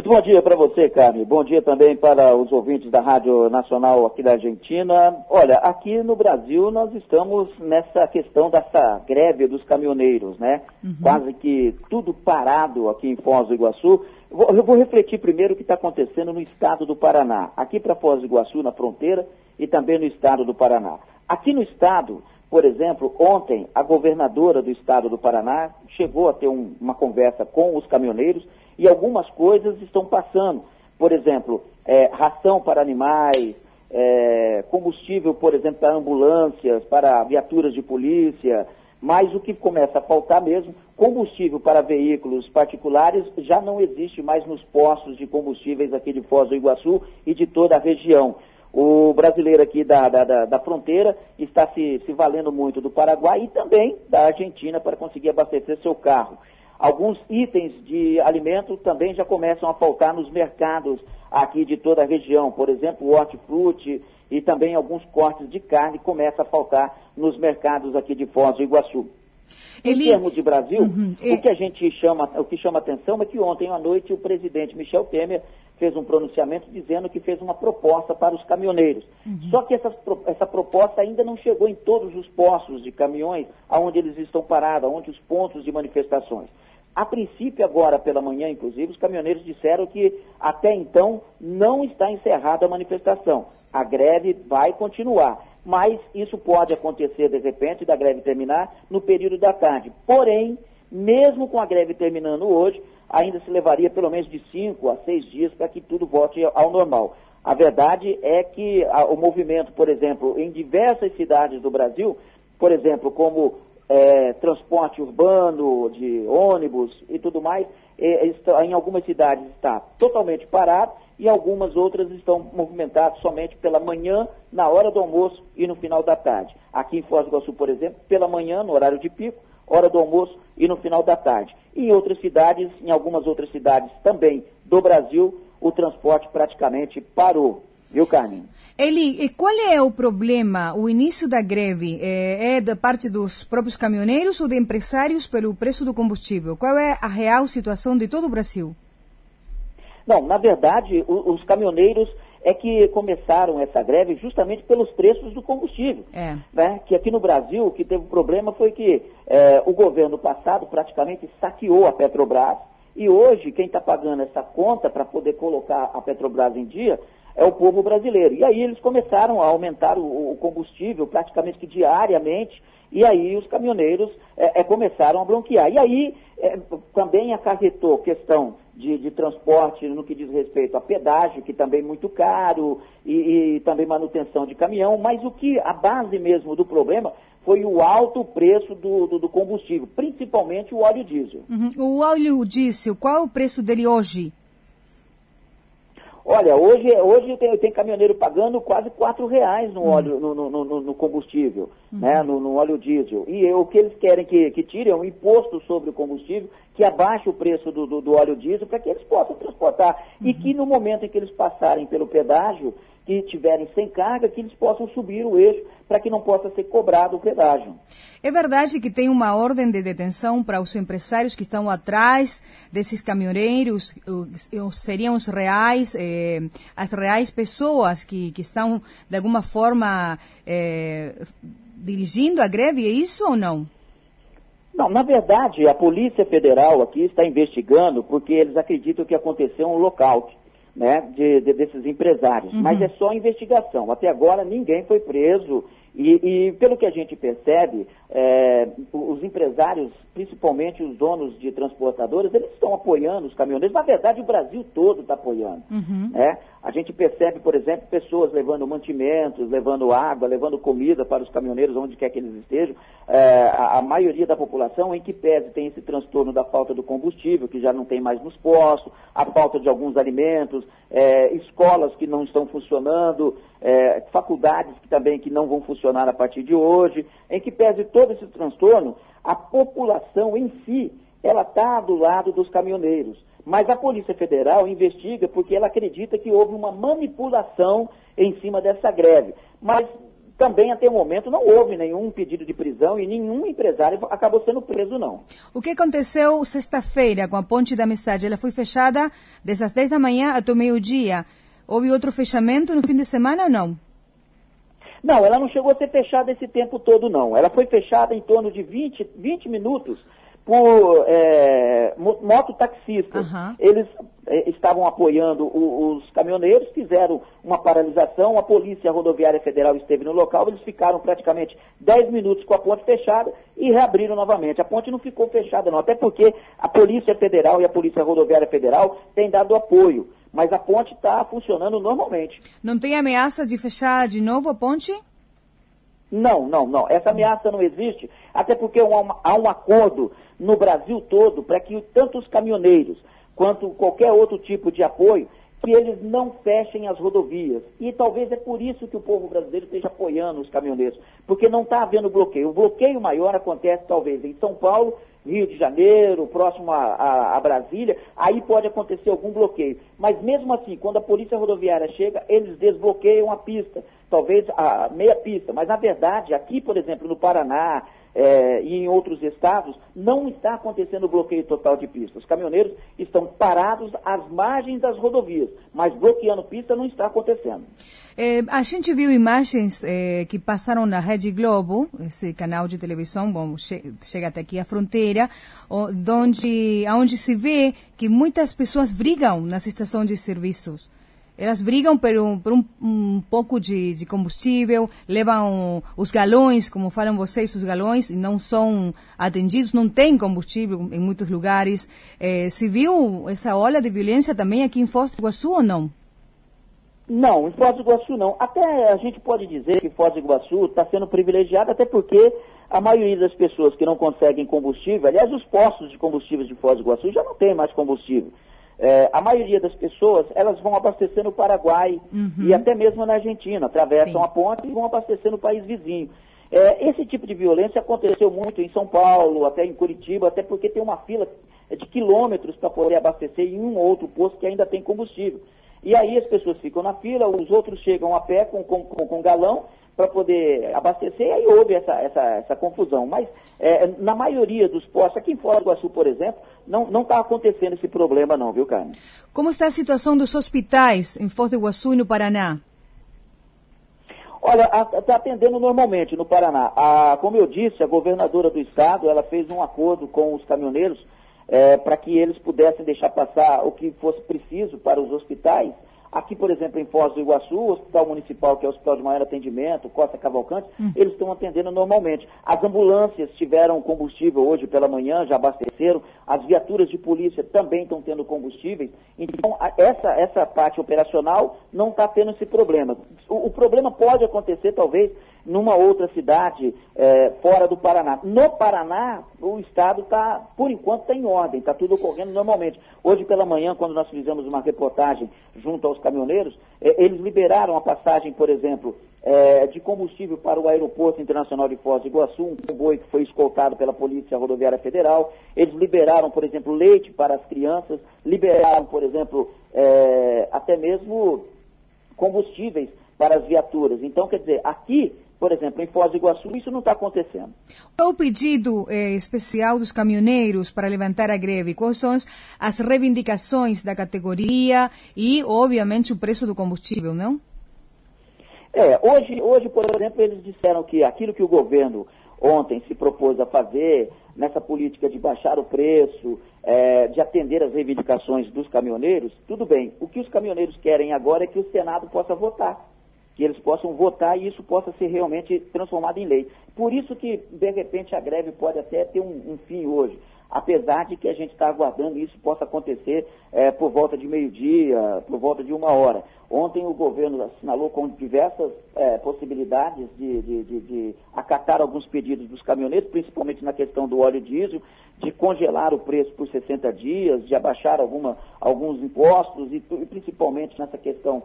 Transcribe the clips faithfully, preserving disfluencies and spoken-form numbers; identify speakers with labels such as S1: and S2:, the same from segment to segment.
S1: Muito bom dia para você, Carmen. Bom dia também para os ouvintes da Rádio Nacional aqui da Argentina. Olha, aqui no Brasil nós estamos nessa questão dessa greve dos caminhoneiros, né? Uhum. Quase que tudo parado aqui em Foz do Iguaçu. Eu vou refletir primeiro o que está acontecendo no estado do Paraná. Aqui para Foz do Iguaçu, na fronteira, e também no estado do Paraná. Aqui no estado, por exemplo, ontem a governadora do estado do Paraná chegou a ter um, uma conversa com os caminhoneiros e algumas coisas estão passando. Por exemplo, é, ração para animais, é, combustível, por exemplo, para ambulâncias, para viaturas de polícia, mas o que começa a faltar mesmo, combustível para veículos particulares já não existe mais nos postos de combustíveis aqui de Foz do Iguaçu e de toda a região. O brasileiro aqui da, da, da, da fronteira está se, se valendo muito do Paraguai e também da Argentina para conseguir abastecer seu carro. Alguns itens de alimento também já começam a faltar nos mercados aqui de toda a região. Por exemplo, o hortifruti e também alguns cortes de carne começam a faltar nos mercados aqui de Foz do Iguaçu. Ele... Em termos de Brasil, uhum. o que a gente chama, o que chama atenção é que ontem à noite o presidente Michel Temer fez um pronunciamento dizendo que fez uma proposta para os caminhoneiros. Uhum. Só que essa, essa proposta ainda não chegou em todos os postos de caminhões onde eles estão parados, onde os pontos de manifestações. A princípio, agora pela manhã, inclusive, os caminhoneiros disseram que até então não está encerrada a manifestação. A greve vai continuar, mas isso pode acontecer de repente da greve terminar no período da tarde. Porém, mesmo com a greve terminando hoje, ainda se levaria pelo menos de cinco a seis dias para que tudo volte ao normal. A verdade é que a, o movimento, por exemplo, em diversas cidades do Brasil, por exemplo, como é, transporte urbano, de ônibus e tudo mais, é, está, em algumas cidades está totalmente parado e algumas outras estão movimentadas somente pela manhã, na hora do almoço e no final da tarde. Aqui em Foz do Iguaçu, por exemplo, pela manhã, no horário de pico, hora do almoço e no final da tarde. E em outras cidades, em algumas outras cidades também do Brasil, o transporte praticamente parou. Viu, Carmen?
S2: Eli, qual é o problema, o início da greve? É, é da parte dos próprios caminhoneiros ou de empresários pelo preço do combustível? Qual é a real situação de todo o Brasil?
S1: Não, na verdade, os, os caminhoneiros é que começaram essa greve justamente pelos preços do combustível. É. Né? Que aqui no Brasil, o que teve problema foi que é, o governo passado praticamente saqueou a Petrobras e hoje quem está pagando essa conta para poder colocar a Petrobras em dia é o povo brasileiro. E aí eles começaram a aumentar o, o combustível praticamente que diariamente e aí os caminhoneiros é, é, começaram a bronquear. E aí é, também acarretou questão de, de transporte no que diz respeito a pedágio, que também é muito caro, e, e também manutenção de caminhão, mas o que a base mesmo do problema foi o alto preço do, do, do combustível, principalmente o óleo diesel.
S2: Uhum. O óleo diesel, qual é o preço dele hoje?
S1: Olha, hoje, hoje tem, tem caminhoneiro pagando quase quatro reais no, óleo, no, no, no, no combustível, uhum. né, no, no óleo diesel. E o que eles querem que, que tire é um imposto sobre o combustível, que abaixe o preço do, do, do óleo diesel para que eles possam transportar. Uhum. E que no momento em que eles passarem pelo pedágio, que tiverem sem carga, que eles possam subir o eixo para que não possa ser cobrado o pedágio.
S2: É verdade que tem uma ordem de detenção para os empresários que estão atrás desses caminhoneiros, seriam os reais, eh, as reais pessoas que, que estão, de alguma forma, eh, dirigindo a greve, é isso ou não?
S1: Não, na verdade, a Polícia Federal aqui está investigando porque eles acreditam que aconteceu um lockout, né, de, de, desses empresários. Uhum. Mas é só investigação. Até agora ninguém foi preso e, e pelo que a gente percebe, é, os empresários, principalmente os donos de transportadoras, eles estão apoiando os caminhoneiros. Na verdade, o Brasil todo está apoiando. Uhum. Né? A gente percebe, por exemplo, pessoas levando mantimentos, levando água, levando comida para os caminhoneiros, onde quer que eles estejam. É, a, a maioria da população, em que pese, tem esse transtorno da falta do combustível, que já não tem mais nos postos, a falta de alguns alimentos, é, escolas que não estão funcionando, é, faculdades que também que não vão funcionar a partir de hoje, em que pese todo esse transtorno, a população em si, ela está do lado dos caminhoneiros. Mas a Polícia Federal investiga porque ela acredita que houve uma manipulação em cima dessa greve. Mas também até o momento não houve nenhum pedido de prisão e nenhum empresário acabou sendo preso, não.
S2: O que aconteceu sexta-feira com a Ponte da Amizade? Ela foi fechada desde as dez da manhã até o meio-dia. Houve outro fechamento no fim de semana ou não?
S1: Não, ela não chegou a ser fechada esse tempo todo, não. Ela foi fechada em torno de vinte, vinte minutos por é, mototaxistas. Uhum. Eles é, estavam apoiando o, os caminhoneiros, fizeram uma paralisação, a Polícia Rodoviária Federal esteve no local, eles ficaram praticamente dez minutos com a ponte fechada e reabriram novamente. A ponte não ficou fechada, não, até porque a Polícia Federal e a Polícia Rodoviária Federal têm dado apoio. Mas a ponte está funcionando normalmente.
S2: Não tem ameaça de fechar de novo a ponte?
S1: Não, não, não. Essa ameaça não existe, até porque há um, há um acordo no Brasil todo para que tanto os caminhoneiros quanto qualquer outro tipo de apoio, que eles não fechem as rodovias. E talvez é por isso que o povo brasileiro esteja apoiando os caminhoneiros, porque não está havendo bloqueio. O bloqueio maior acontece talvez em São Paulo, Rio de Janeiro, próximo a, a, a Brasília, aí pode acontecer algum bloqueio. Mas mesmo assim, quando a Polícia Rodoviária chega, eles desbloqueiam a pista, talvez a meia pista. Mas na verdade, aqui, por exemplo, no Paraná é, e em outros estados, não está acontecendo bloqueio total de pista. Os caminhoneiros estão parados às margens das rodovias, mas bloqueando pista não está acontecendo.
S2: É, a gente viu imagens é, que passaram na Rede Globo, esse canal de televisão, bom, che chega até aqui a fronteira, onde, onde se vê que muitas pessoas brigam nas estações de serviços. Elas brigam por um, por um, um pouco de, de combustível, levam os galões, como falam vocês, os galões, e não são atendidos, não tem combustível em muitos lugares. É, se viu essa ola de violência também aqui em Foz do Iguaçu ou não?
S1: Não, em Foz do Iguaçu não. Até a gente pode dizer que Foz do Iguaçu está sendo privilegiado, até porque a maioria das pessoas que não conseguem combustível, aliás, os postos de combustível de Foz do Iguaçu já não tem mais combustível. É, a maioria das pessoas, elas vão abastecer no Paraguai uhum. e até mesmo na Argentina, atravessam Sim. a ponte e vão abastecer no país vizinho. É, esse tipo de violência aconteceu muito em São Paulo, até em Curitiba, até porque tem uma fila de quilômetros para poder abastecer em um ou outro posto que ainda tem combustível. E aí as pessoas ficam na fila, os outros chegam a pé com, com, com, com galão para poder abastecer, e aí houve essa, essa, essa confusão. Mas é, na maioria dos postos, aqui em Foz do Iguaçu, por exemplo, não está acontecendo esse problema não, viu, Carmen?
S2: Como está a situação dos hospitais em Foz do Iguaçu e no Paraná?
S1: Olha, está atendendo normalmente no Paraná. A, como eu disse, a governadora do estado, ela fez um acordo com os caminhoneiros é, para que eles pudessem deixar passar o que fosse preciso para os hospitais. Aqui, por exemplo, em Foz do Iguaçu, o Hospital Municipal, que é o Hospital de Maior Atendimento, Costa Cavalcante, hum. eles estão atendendo normalmente. As ambulâncias tiveram combustível hoje pela manhã, já abasteceram. As viaturas de polícia também estão tendo combustíveis. Então, a, essa, essa parte operacional não está tendo esse problema. O, o problema pode acontecer, talvez, numa outra cidade é, fora do Paraná. No Paraná, o estado está, por enquanto, está em ordem, está tudo ocorrendo normalmente. Hoje pela manhã, quando nós fizemos uma reportagem junto aos caminhoneiros, é, eles liberaram a passagem, por exemplo, é, de combustível para o Aeroporto Internacional de Foz do Iguaçu, um comboio que foi escoltado pela Polícia Rodoviária Federal. Eles liberaram, por exemplo, leite para as crianças, liberaram, por exemplo, é, até mesmo combustíveis para as viaturas. Então, quer dizer, aqui, por exemplo, em Foz do Iguaçu, isso não está acontecendo.
S2: Qual o pedido eh, especial dos caminhoneiros para levantar a greve? Quais são as reivindicações da categoria e, obviamente, o preço do combustível, não?
S1: É, hoje, hoje, por exemplo, eles disseram que aquilo que o governo ontem se propôs a fazer, nessa política de baixar o preço, é, de atender as reivindicações dos caminhoneiros, tudo bem. O que os caminhoneiros querem agora é que o Senado possa votar. Que eles possam votar e isso possa ser realmente transformado em lei. Por isso que, de repente, a greve pode até ter um, um fim hoje, apesar de que a gente está aguardando isso possa acontecer é, por volta de meio-dia, por volta de uma hora. Ontem o governo assinalou com diversas é, possibilidades de, de, de, de acatar alguns pedidos dos caminhoneiros, principalmente na questão do óleo diesel, de congelar o preço por sessenta dias, de abaixar alguma, alguns impostos e, e principalmente nessa questão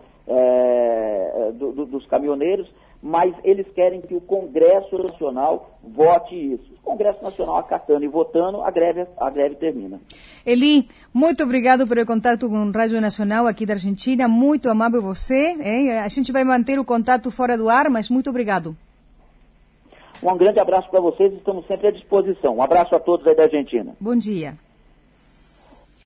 S1: é, do, do, dos caminhoneiros, mas eles querem que o Congresso Nacional vote isso. O Congresso Nacional acatando e votando, a greve, a greve termina.
S2: Eli, muito obrigado pelo contato com o Rádio Nacional aqui da Argentina, muito amável você, hein? A gente vai manter o contato fora do ar, mas muito obrigado.
S1: Um grande abraço para vocês, estamos sempre à disposição. Um abraço a todos aí da Argentina.
S2: Bom dia.